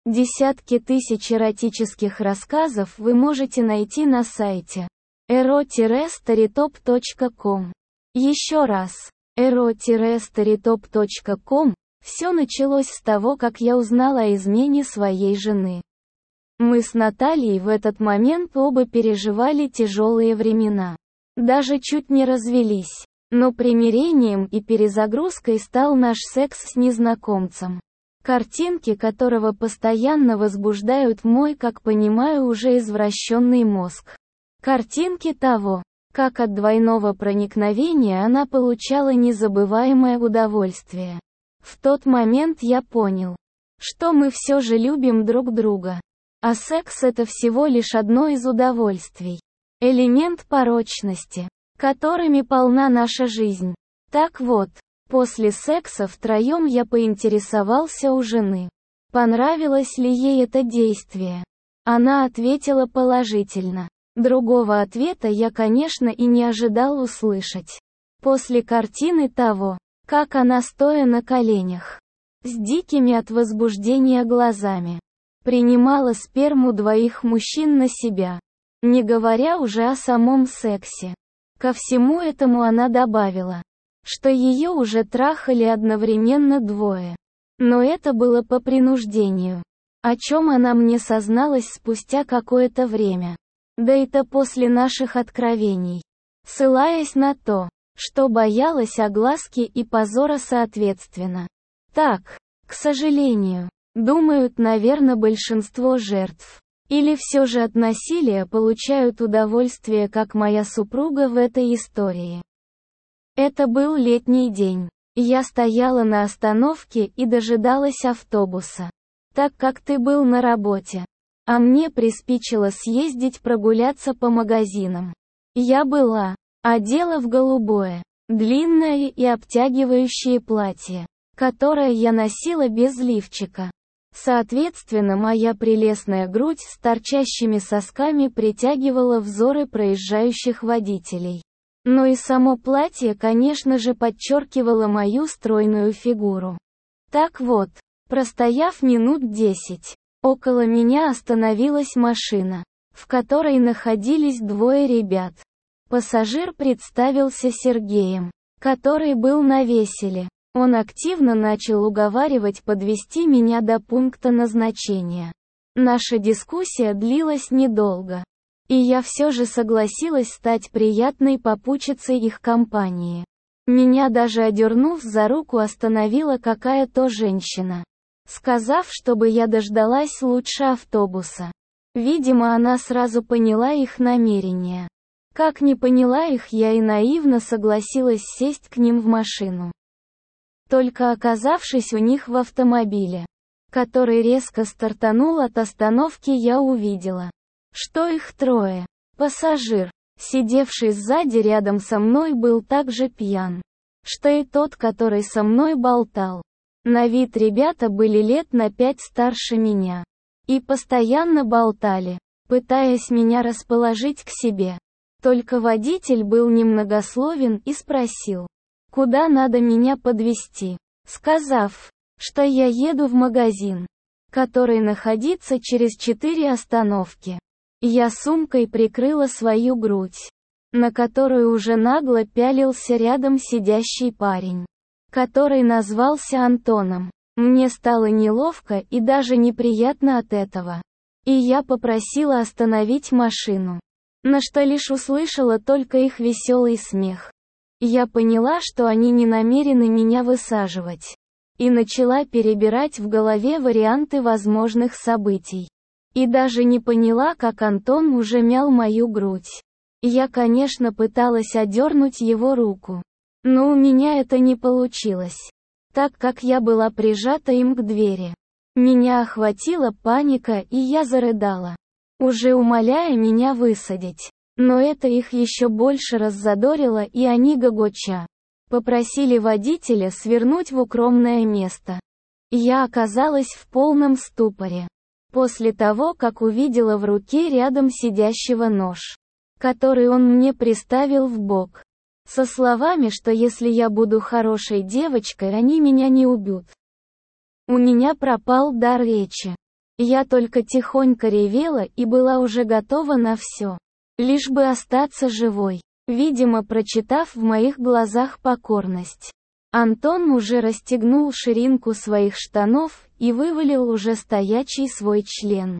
Десятки тысяч эротических рассказов вы можете найти на сайте ero-storytop.com. Еще раз, ero-storytop.com. Все началось с того, как я узнала о измене своей жены. Мы с Натальей в этот момент оба переживали тяжелые времена. Даже чуть не развелись. Но примирением и перезагрузкой стал наш секс с незнакомцем, картинки которого постоянно возбуждают мой, как понимаю, уже извращенный мозг. Картинки того, как от двойного проникновения она получала незабываемое удовольствие. В тот момент я понял, что мы все же любим друг друга. А секс — это всего лишь одно из удовольствий. Элемент порочности, которыми полна наша жизнь. Так вот, после секса втроем я поинтересовался у жены, понравилось ли ей это действие. Она ответила положительно. Другого ответа я, конечно, и не ожидал услышать. После картины того, как она, стоя на коленях, с дикими от возбуждения глазами, принимала сперму двоих мужчин на себя, не говоря уже о самом сексе. Ко всему этому она добавила, что ее уже трахали одновременно двое. Но это было по принуждению, о чем она мне созналась спустя какое-то время. Да это после наших откровений. Ссылаясь на то, что боялась огласки и позора соответственно. Так, к сожалению, думают, наверное, большинство жертв. Или все же от насилия получают удовольствие, как моя супруга в этой истории. Это был летний день. Я стояла на остановке и дожидалась автобуса, так как ты был на работе. А мне приспичило съездить прогуляться по магазинам. Я была одета в голубое, длинное и обтягивающее платье, которое я носила без лифчика. Соответственно, моя прелестная грудь с торчащими сосками притягивала взоры проезжающих водителей. Но и само платье, конечно же, подчеркивало мою стройную фигуру. Так вот, простояв минут 10, около меня остановилась машина, в которой находились двое ребят. Пассажир представился Сергеем, который был на веселе. Он активно начал уговаривать подвезти меня до пункта назначения. Наша дискуссия длилась недолго, и я все же согласилась стать приятной попутчицей их компании. Меня даже одернув за руку остановила какая-то женщина, сказав, чтобы я дождалась лучше автобуса. Видимо, она сразу поняла их намерения. Как не поняла их я и наивно согласилась сесть к ним в машину. Только оказавшись у них в автомобиле, который резко стартанул от остановки, я увидела, что их трое. Пассажир, сидевший сзади рядом со мной, был так же пьян, что и тот, который со мной болтал. На вид ребята были лет на 5 старше меня. И постоянно болтали, пытаясь меня расположить к себе. Только водитель был немногословен и спросил, куда надо меня подвезти, сказав, что я еду в магазин, который находится через 4 остановки. Я сумкой прикрыла свою грудь, на которую уже нагло пялился рядом сидящий парень, который назвался Антоном. Мне стало неловко и даже неприятно от этого. И я попросила остановить машину, на что лишь услышала только их веселый смех. Я поняла, что они не намерены меня высаживать, и начала перебирать в голове варианты возможных событий. И даже не поняла, как Антон уже мял мою грудь. Я, конечно, пыталась одернуть его руку, но у меня это не получилось, так как я была прижата им к двери. Меня охватила паника, и я зарыдала, уже умоляя меня высадить. Но это их еще больше раззадорило, и они, гогоча, попросили водителя свернуть в укромное место. Я оказалась в полном ступоре после того, как увидела в руке рядом сидящего нож, который он мне приставил в бок, со словами, что если я буду хорошей девочкой, они меня не убьют. У меня пропал дар речи. Я только тихонько ревела и была уже готова на все, лишь бы остаться живой, видимо, прочитав в моих глазах покорность. Антон уже расстегнул ширинку своих штанов и вывалил уже стоячий свой член.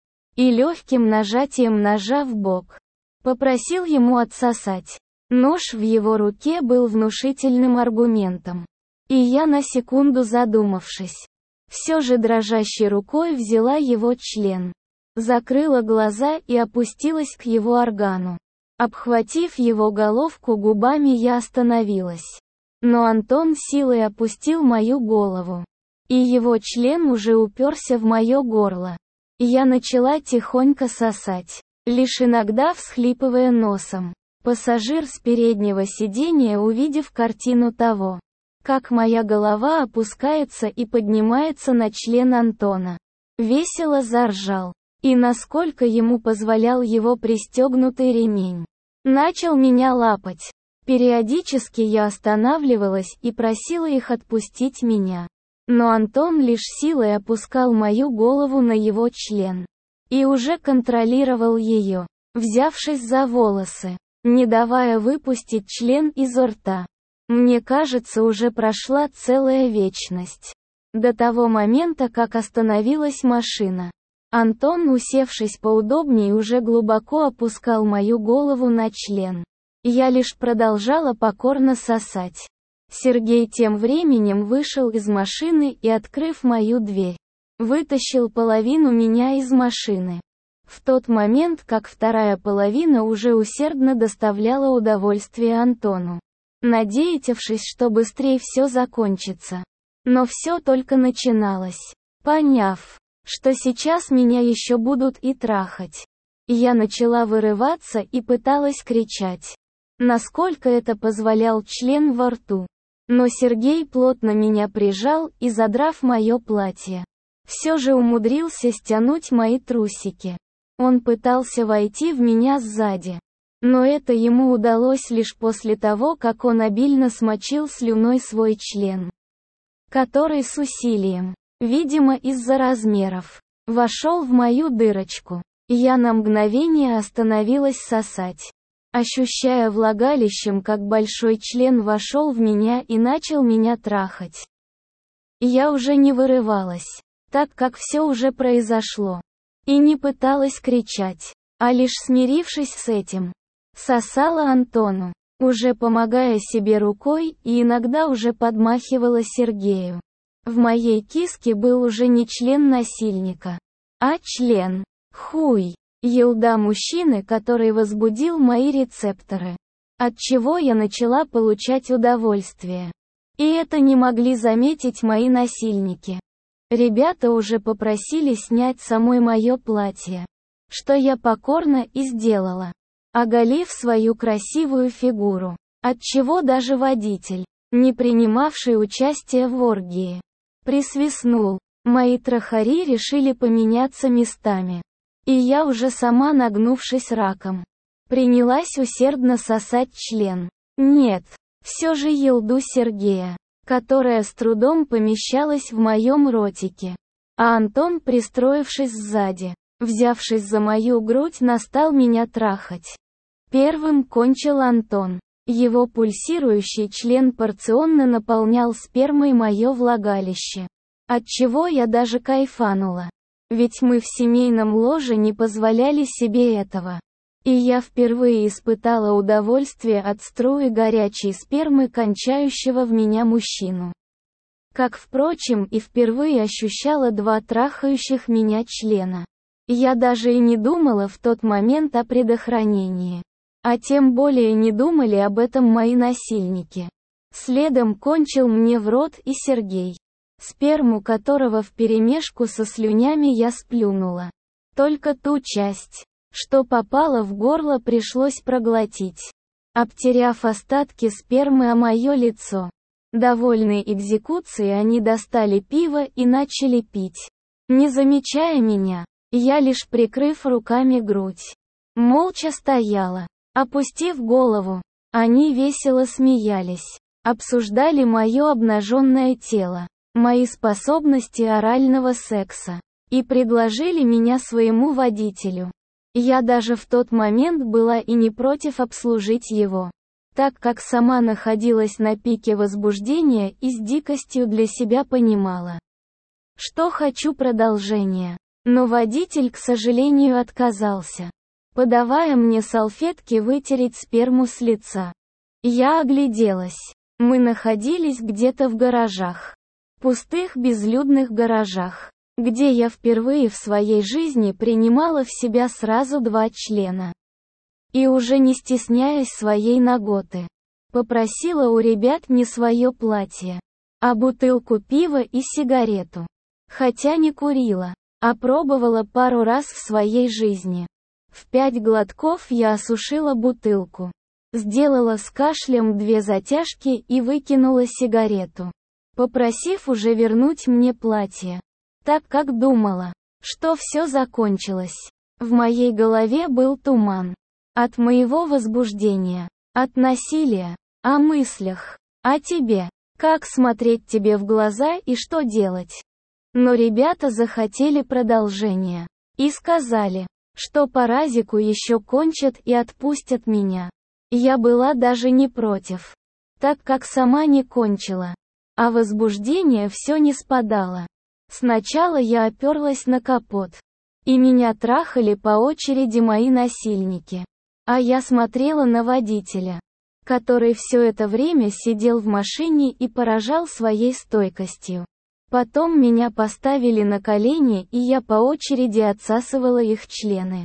И легким нажатием ножа в бок попросил ему отсосать. Нож в его руке был внушительным аргументом. И я, на секунду задумавшись, все же дрожащей рукой взяла его член, закрыла глаза и опустилась к его органу. Обхватив его головку губами, я остановилась. Но Антон силой опустил мою голову, и его член уже уперся в мое горло. И я начала тихонько сосать, лишь иногда всхлипывая носом. Пассажир с переднего сиденья, увидев картину того, как моя голова опускается и поднимается на член Антона, весело заржал, и, насколько ему позволял его пристегнутый ремень, начал меня лапать. Периодически я останавливалась и просила их отпустить меня. Но Антон лишь силой опускал мою голову на его член. И уже контролировал ее, взявшись за волосы, не давая выпустить член изо рта. Мне кажется, уже прошла целая вечность. До того момента, как остановилась машина. Антон, усевшись поудобнее, уже глубоко опускал мою голову на член. Я лишь продолжала покорно сосать. Сергей тем временем вышел из машины и, открыв мою дверь, вытащил половину меня из машины. В тот момент, как вторая половина уже усердно доставляла удовольствие Антону, надеявшись, что быстрее все закончится. Но все только начиналось. Поняв, что сейчас меня еще будут и трахать, я начала вырываться и пыталась кричать, насколько это позволял член во рту. Но Сергей плотно меня прижал и, задрав мое платье, все же умудрился стянуть мои трусики. Он пытался войти в меня сзади, но это ему удалось лишь после того, как он обильно смочил слюной свой член, который с усилием, видимо из-за размеров, вошел в мою дырочку. Я на мгновение остановилась сосать, ощущая влагалищем, как большой член вошел в меня и начал меня трахать. Я уже не вырывалась, так как все уже произошло, и не пыталась кричать, а лишь смирившись с этим, сосала Антону, уже помогая себе рукой, и иногда уже подмахивала Сергею. В моей киске был уже не член насильника, а член, хуй, елда мужчины, который возбудил мои рецепторы, отчего я начала получать удовольствие. И это не могли заметить мои насильники. Ребята уже попросили снять самой мое платье, что я покорно и сделала, оголив свою красивую фигуру, отчего даже водитель, не принимавший участие в оргии, присвистнул. Мои трахари решили поменяться местами. И я уже сама, нагнувшись раком, принялась усердно сосать член. Нет, все же елду Сергея, которая с трудом помещалась в моем ротике. А Антон, пристроившись сзади, взявшись за мою грудь, настал меня трахать. Первым кончил Антон. Его пульсирующий член порционно наполнял спермой мое влагалище, отчего я даже кайфанула. Ведь мы в семейном ложе не позволяли себе этого. И я впервые испытала удовольствие от струи горячей спермы кончающего в меня мужчину. Как, впрочем, и впервые ощущала два трахающих меня члена. Я даже и не думала в тот момент о предохранении. А тем более не думали об этом мои насильники. Следом кончил мне в рот и Сергей, сперму которого вперемешку со слюнями я сплюнула. Только ту часть, что попало в горло, пришлось проглотить, обтеряв остатки спермы о мое лицо. Довольные экзекуцией, они достали пиво и начали пить. Не замечая меня, я лишь, прикрыв руками грудь, молча стояла, опустив голову. Они весело смеялись, обсуждали мое обнаженное тело, мои способности орального секса. и предложили меня своему водителю. Я даже в тот момент была и не против обслужить его, так как сама находилась на пике возбуждения и с дикостью для себя понимала, что хочу продолжения. Но водитель, к сожалению, отказался, подавая мне салфетки вытереть сперму с лица. Я огляделась. Мы находились где-то в гаражах. Пустых безлюдных гаражах, где я впервые в своей жизни принимала в себя сразу 2 члена. И уже не стесняясь своей наготы, попросила у ребят не свое платье, а бутылку пива и сигарету. Хотя не курила, а пробовала пару раз в своей жизни. В 5 глотков я осушила бутылку, сделала с кашлем 2 затяжки и выкинула сигарету, попросив уже вернуть мне платье, так как думала, что все закончилось. В моей голове был туман. От моего возбуждения, от насилия, о мыслях, о тебе, как смотреть тебе в глаза и что делать. Но ребята захотели продолжения. И сказали, что по разику еще кончат и отпустят меня. Я была даже не против, так как сама не кончила. А возбуждение все не спадало. Сначала я оперлась на капот, и меня трахали по очереди мои насильники. А я смотрела на водителя, который все это время сидел в машине и поражал своей стойкостью. Потом меня поставили на колени, и я по очереди отсасывала их члены.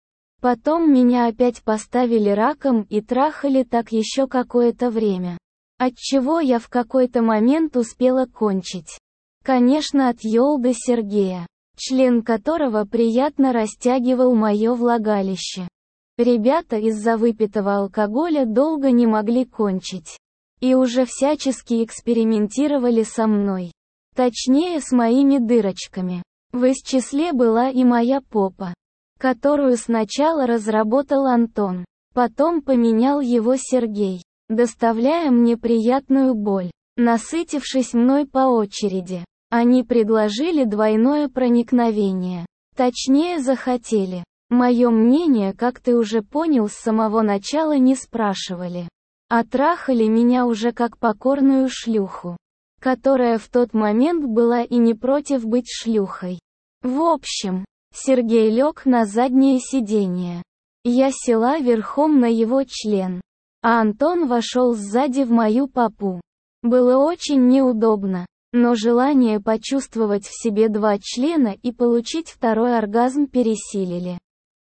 Потом меня опять поставили раком и трахали так еще какое-то время. Отчего я в какой-то момент успела кончить. Конечно, от Йолды Сергея, член которого приятно растягивал мое влагалище. Ребята из-за выпитого алкоголя долго не могли кончить. И уже всячески экспериментировали со мной. Точнее, с моими дырочками. В их числе была и моя попа, которую сначала разработал Антон, потом поменял его Сергей, доставляя мне приятную боль. Насытившись мной по очереди, они предложили двойное проникновение. Точнее, захотели. Мое мнение, как ты уже понял, с самого начала не спрашивали. А трахали меня уже как покорную шлюху, которая в тот момент была и не против быть шлюхой. В общем, Сергей лег на заднее сиденье. Я села верхом на его член, а Антон вошел сзади в мою попу. Было очень неудобно, но желание почувствовать в себе 2 члена и получить второй оргазм пересилили.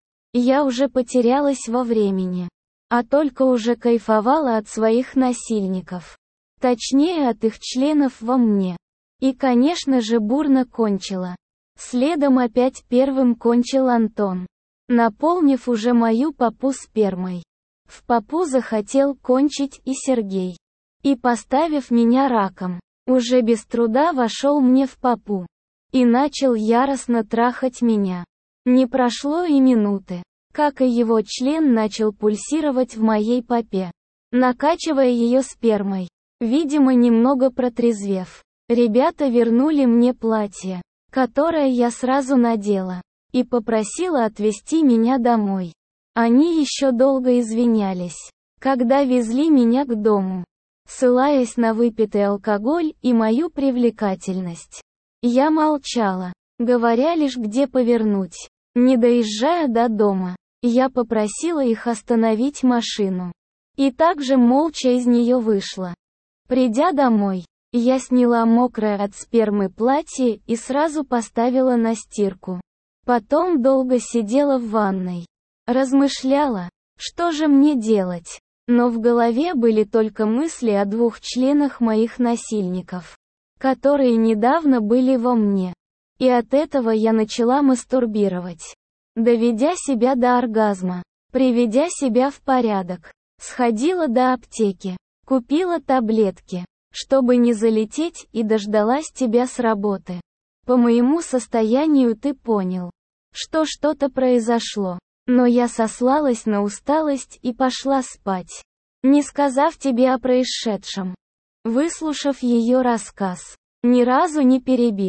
Я уже потерялась во времени, а только уже кайфовала от своих насильников. Точнее, от их членов во мне. И, конечно же, бурно кончила. Следом опять первым кончил Антон, наполнив уже мою попу спермой. В попу захотел кончить и Сергей. И, поставив меня раком, уже без труда вошел мне в попу. И начал яростно трахать меня. Не прошло и минуты, как и его член начал пульсировать в моей попе, накачивая ее спермой. Видимо, немного протрезвев, ребята вернули мне платье, которое я сразу надела, и попросила отвезти меня домой. Они еще долго извинялись, когда везли меня к дому, ссылаясь на выпитый алкоголь и мою привлекательность. Я молчала, говоря лишь, где повернуть. Не доезжая до дома, я попросила их остановить машину. И также молча из нее вышла. Придя домой, я сняла мокрое от спермы платье и сразу поставила на стирку. Потом долго сидела в ванной. Размышляла, что же мне делать. Но в голове были только мысли о 2 членах моих насильников, которые недавно были во мне. И от этого я начала мастурбировать, доведя себя до оргазма, приведя себя в порядок. Сходила до аптеки, купила таблетки, чтобы не залететь, и дождалась тебя с работы. По моему состоянию ты понял, что что-то произошло. Но я сослалась на усталость и пошла спать, не сказав тебе о происшедшем. Выслушав ее рассказ, ни разу не перебив,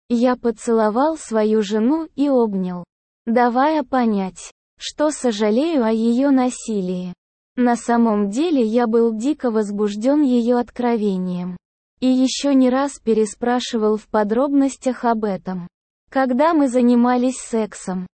Я поцеловал свою жену и обнял, давая понять, что сожалею о ее насилии. На самом деле я был дико возбужден ее откровением. И еще не раз переспрашивал в подробностях об этом. Когда мы занимались сексом,